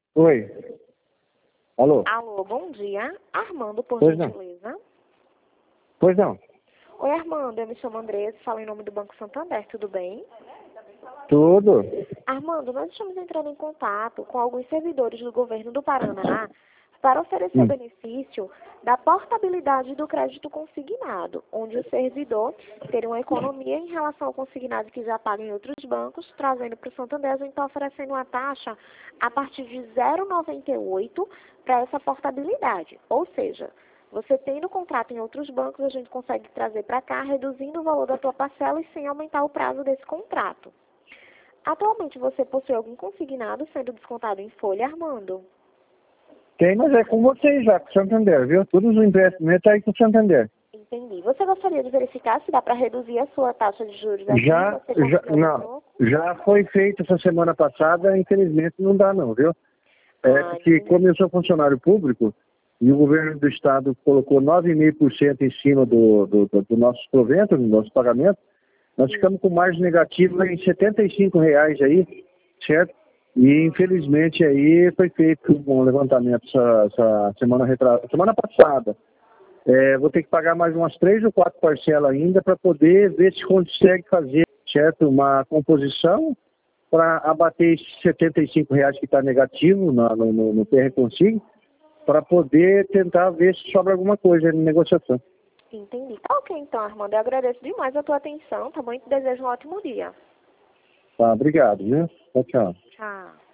Oi. Alô? Alô, bom dia. Armando, por Pois não. gentileza. Pois não. Oi, Armando, eu me chamo Andressa, falo em nome do Banco Santander, tudo bem? Tudo. Armando, nós estamos entrando em contato com alguns servidores do governo do Paraná para oferecer o Hum. benefício da portabilidade do crédito consignado, onde o servidor teria uma economia em relação ao consignado que já paga em outros bancos, trazendo para o Santander, a gente está oferecendo uma taxa a partir de 0,98 para essa portabilidade. Ou seja, você tendo contrato em outros bancos, a gente consegue trazer para cá, reduzindo o valor da tua parcela e sem aumentar o prazo desse contrato. Atualmente você possui algum consignado sendo descontado em folha, Armando? Tem, mas é com vocês já, com o Santander, viu? Todos os investimentos aí com o Santander. Entendi. Você gostaria de verificar se dá para reduzir a sua taxa de juros aqui? Já, Você conseguiu algum não. troco? Já foi feito essa semana passada, infelizmente não dá não, viu? Porque Entendi. como eu sou funcionário público, e o governo do estado colocou 9,5% em cima do nossos proventos, do nosso pagamento, nós ficamos com margem negativa em R$ 75 aí, certo? E infelizmente aí foi feito um levantamento essa semana passada. Vou ter que pagar mais umas 3 ou 4 parcelas ainda para poder ver se consegue fazer, certo? Uma composição para abater esses R$ 75 que está negativo no PR Consigo, para poder tentar ver se sobra alguma coisa na negociação. Entendi. Tá ok, então, Armando. Eu agradeço demais a tua atenção, tá bom? E te desejo um ótimo dia. Tá, obrigado, viu? Tchau, tchau. Tchau.